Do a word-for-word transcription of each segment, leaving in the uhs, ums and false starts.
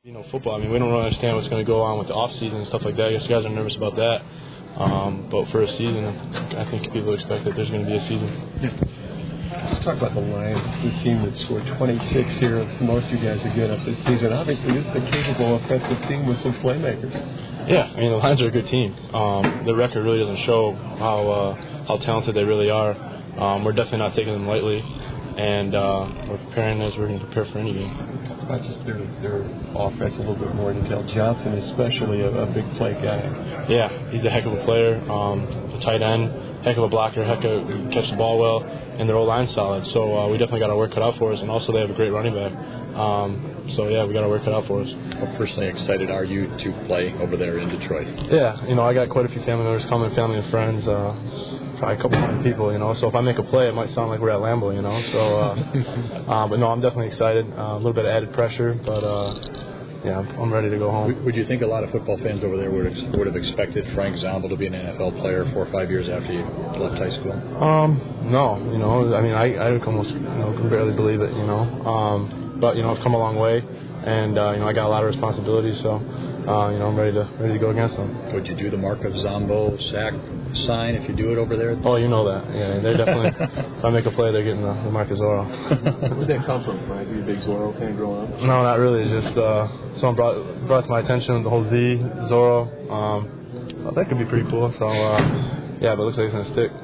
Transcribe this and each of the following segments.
You know, football, I mean, we don't really understand what's going to go on with the off-season and stuff like that. I guess guys are nervous about that. Um, but for a season, I think people expect that there's going to be a season. Yeah. Let's talk about the Lions. It's the team that scored twenty-six here. It's the most you guys have given up this season. Obviously, this is a capable offensive team with some playmakers. Yeah, I mean, the Lions are a good team. Um, their record really doesn't show how uh, how talented they really are. Um, we're definitely not taking them lightly. And uh, we're preparing as we're going to prepare for any game. Talk about just their, their offense a little bit more detail. Johnson especially a, a big play guy. Yeah, he's a heck of a player. Um, a tight end, heck of a blocker, heck of catch the ball well, and their O-line's solid. So uh, we definitely got our work cut out for us. And also they have a great running back. Um, so yeah, we got our work cut out for us. How personally excited are you to play over there in Detroit? Yeah, you know, I got quite a few family members coming, family and friends. Uh, Probably a couple hundred people, you know. So if I make a play, it might sound like we're at Lambeau, you know. So, uh, uh, but no, I'm definitely excited. Uh, a little bit of added pressure, but uh, yeah, I'm ready to go home. Would you think a lot of football fans over there would ex- would have expected Frank Zombel to be an N F L player four or five years after you left high school? Um, no, you know. I mean, I I almost you know can barely believe it, you know. Um, but you know, I've come a long way, and uh, you know, I got a lot of responsibilities, so. Uh, you know, I'm ready to ready to go against them. Would you do the Mark of Zombo sack sign if you do it over there? Oh, you know that. Yeah, they're definitely. If I make a play, they're getting the, the Mark of Zorro. Where did that come from, Frank? Were you a big Zorro fan growing up? No, not really. It's just uh, someone brought brought to my attention the whole Z Zorro. Um, well, that could be pretty cool. So uh, yeah, but it looks like it's gonna stick.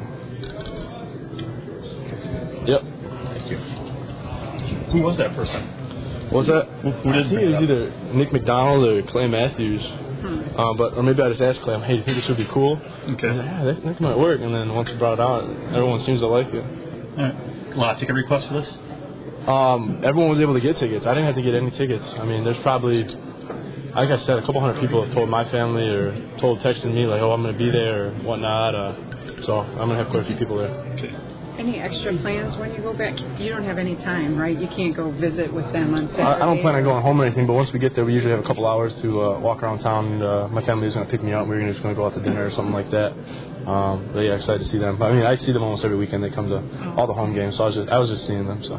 Yep. Thank you. Who was that person? What was that? Who, who did I think it was either Nick McDonald or Clay Matthews. Hmm. Um, but or maybe I just asked Clay, hey, do you think this would be cool? Okay. Like, yeah, that, that might work. And then once he brought it out, everyone seems to like it. All right. A lot of ticket requests for this? Um, everyone was able to get tickets. I didn't have to get any tickets. I mean, there's probably, like I said, a couple hundred people have told my family or told, texting me, like, oh, I'm going to be there or whatnot. Uh, so I'm going to have quite a few people there. Okay. Any extra plans when you go back? You don't have any time, right? You can't go visit with them on Saturday. I, I don't plan on going home or anything, but once we get there, we usually have a couple hours to uh, walk around town. And, uh, my family is going to pick me up. We're just going to go out to dinner or something like that. Um, but yeah, excited to see them. I mean, I see them almost every weekend. They come to all the home games, so I was just, I was just seeing them. So,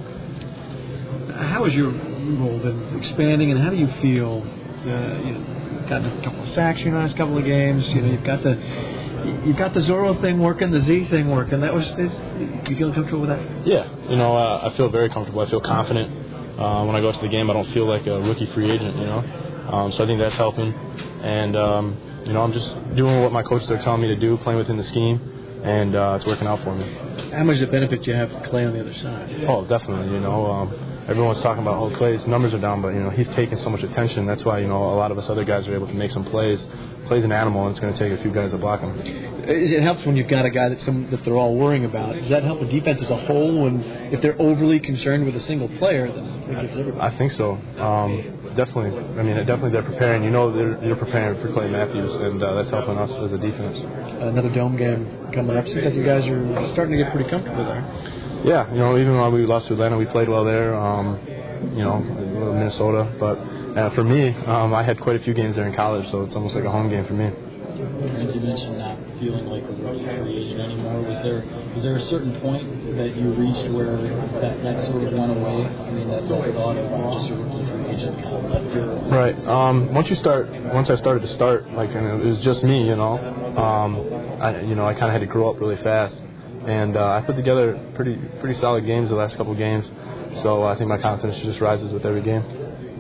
how has your role been expanding, and how do you feel? Uh, you know, you've gotten a couple of sacks in the last couple of games. You know, you've got the You've got the Zorro thing working, the Z thing working. That was, is, you feel comfortable with that? Yeah, you know, uh, I feel very comfortable. I feel confident. Uh, when I go to the game, I don't feel like a rookie free agent, you know. Um, so I think that's helping. And, um, you know, I'm just doing what my coaches are telling me to do, playing within the scheme, and uh, it's working out for me. How much does it benefit you have Clay on the other side? Oh, definitely, you know. Um, everyone's talking about, oh, Clay's numbers are down, but, you know, he's taking so much attention. That's why, you know, a lot of us other guys are able to make some plays. Clay's an animal, and it's going to take a few guys to block him. It helps when you've got a guy that some that they're all worrying about. Does that help the defense as a whole? When if they're overly concerned with a single player, then it gives everybody. I think so. Um, definitely. I mean, definitely they're preparing. You know, they're, they're preparing for Clay Matthews, and uh, that's helping us as a defense. Another dome game coming up. Seems like you guys are starting to get pretty comfortable there. Yeah, you know, even when we lost to Atlanta, we played well there. Um, you know, Minnesota, but uh, for me, um, I had quite a few games there in college, so it's almost like a home game for me. And you mentioned not feeling like a rookie free agent anymore. Was there was there a certain point that you reached where that, that sort of went away? I mean, that thought of just a rookie free agent kind of left your... Right. Um, once you start, once I started to start, like, and it was just me, you know. Um, I, you know, I kind of had to grow up really fast, and uh, I put together pretty pretty solid games the last couple games. So I think my confidence just rises with every game.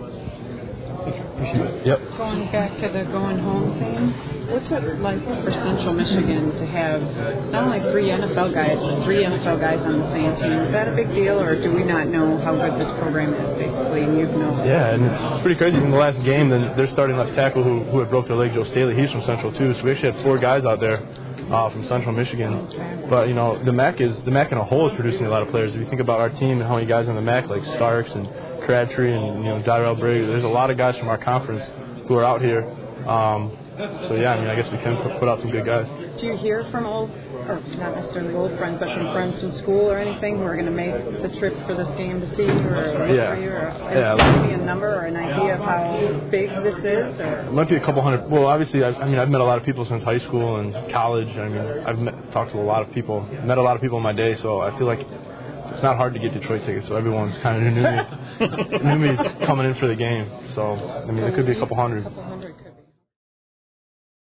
Yep. Going back to the going home thing, what's it like for Central Michigan to have not only three N F L guys, but three N F L guys on the same team? Is that a big deal, or do we not know how good this program is, basically, and you've known? Yeah, and it's, it's pretty crazy. In the last game, then they're starting left tackle who, who had broke their leg, Joe Staley. He's from Central, too. So we actually had four guys out there uh, from Central Michigan. But, you know, the M A C is the M A C in a whole is producing a lot of players. If you think about our team and how many guys in the M A C, like Starks and Crabtree and, you know, Dyrell Briggs, there's a lot of guys from our conference who are out here. Um, so, yeah, I mean, I guess we can put out some good guys. Do you hear from old, or not necessarily old friends, but from friends from school or anything who are going to make the trip for this game to see you or look yeah. for you? Or yeah. Can you give me a number or an idea of how big this is? Or? It might be a couple hundred. Well, obviously, I, I mean, I've met a lot of people since high school and college. I mean, I've met, talked to a lot of people, met a lot of people in my day, so I feel like it's not hard to get Detroit tickets, so everyone's kind of knew me, knew me coming in for the game. So I mean, it could be a couple hundred. couple hundred could.